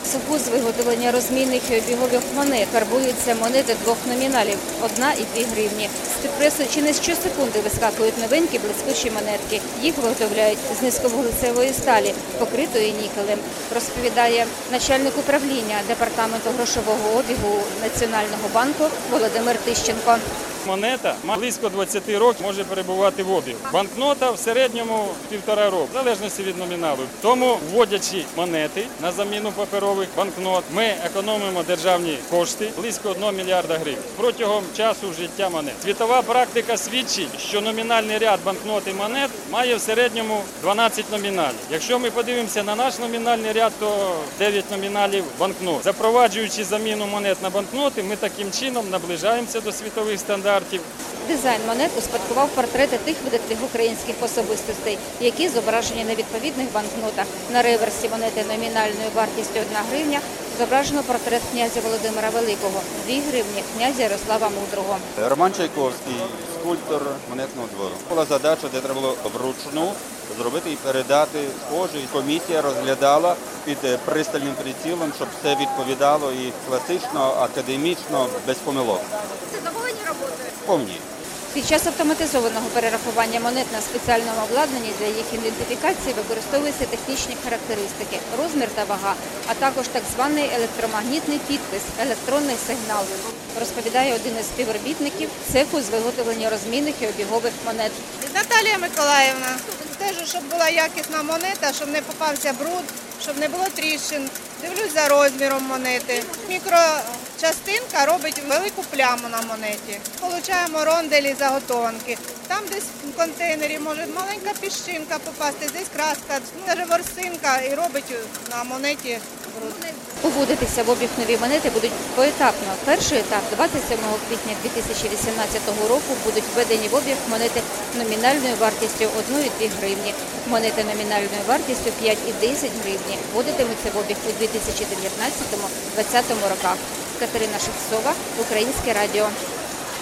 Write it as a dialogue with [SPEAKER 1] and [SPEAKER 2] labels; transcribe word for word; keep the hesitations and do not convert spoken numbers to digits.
[SPEAKER 1] цеху з виготовлення розмінних і обігових монет фарбуються монети двох номіналів – одна і дві гривні. З підпресу чи не щосекунди вискакують новенькі блискучі монетки. Їх виготовляють з низьковуглецевої сталі, покритої нікелем, розповідає начальник управління Департаменту грошового обігу Національного банку Володимир Тищенко.
[SPEAKER 2] Монета близько двадцяти років може перебувати в обігу. Банкнота в середньому півтора року, в залежності від номіналу. Тому, вводячи монети на заміну паперових банкнот, ми економимо державні кошти близько одного мільярда гривень протягом часу життя монет. Світова практика свідчить, що номінальний ряд банкнот і монет має в середньому дванадцять номіналів. Якщо ми подивимося на наш номінальний ряд, то дев'ять номіналів банкнот. Запроваджуючи заміну монет на банкноти, ми таким чином наближаємося до світових стандартів.
[SPEAKER 1] Дизайн монет успадкував портрети тих видатних українських особистостей, які зображені на відповідних банкнотах. На реверсі монети номінальною вартістю одна гривня зображено портрет князя Володимира Великого, дві гривні – князя Ярослава Мудрого.
[SPEAKER 3] Роман Чайковський, скульптор монетного двору. Була задача, де треба було вручну зробити і передати схоже. Комісія розглядала під пристальним прицілом, щоб все відповідало і класично, академічно, без помилок.
[SPEAKER 1] Задоволені роботою?
[SPEAKER 3] Повні.
[SPEAKER 1] Під час автоматизованого перерахування монет на спеціальному обладнанні для їх ідентифікації використовуються технічні характеристики, розмір та вага, а також так званий електромагнітний підпис, електронний сигнал, розповідає один із співробітників цеху з виготовлення розмінних і обігових монет.
[SPEAKER 4] Наталія Миколаївна, стежу, щоб була якісна монета, щоб не попався бруд, щоб не було тріщин. Дивлюсь за розміром монети. Мікрочастинка робить велику пляму на монеті. Получаємо ронделі, заготовки. Там десь в контейнері може маленька піщинка попасти, десь краска, навіть ворсинка і робить на монеті бруд.
[SPEAKER 1] Уводитися в обіг нові монети будуть поетапно. Перший етап – двадцять сьомого квітня дві тисячі вісімнадцятого року будуть введені в обіг монети номінальною вартістю одна і дві гривні. Монети номінальною вартістю п'ять і десять гривні вводитимуться в обіг у дві тисячі дев'ятнадцятому - двадцятому роках. Катерина Шевцова, Українське радіо.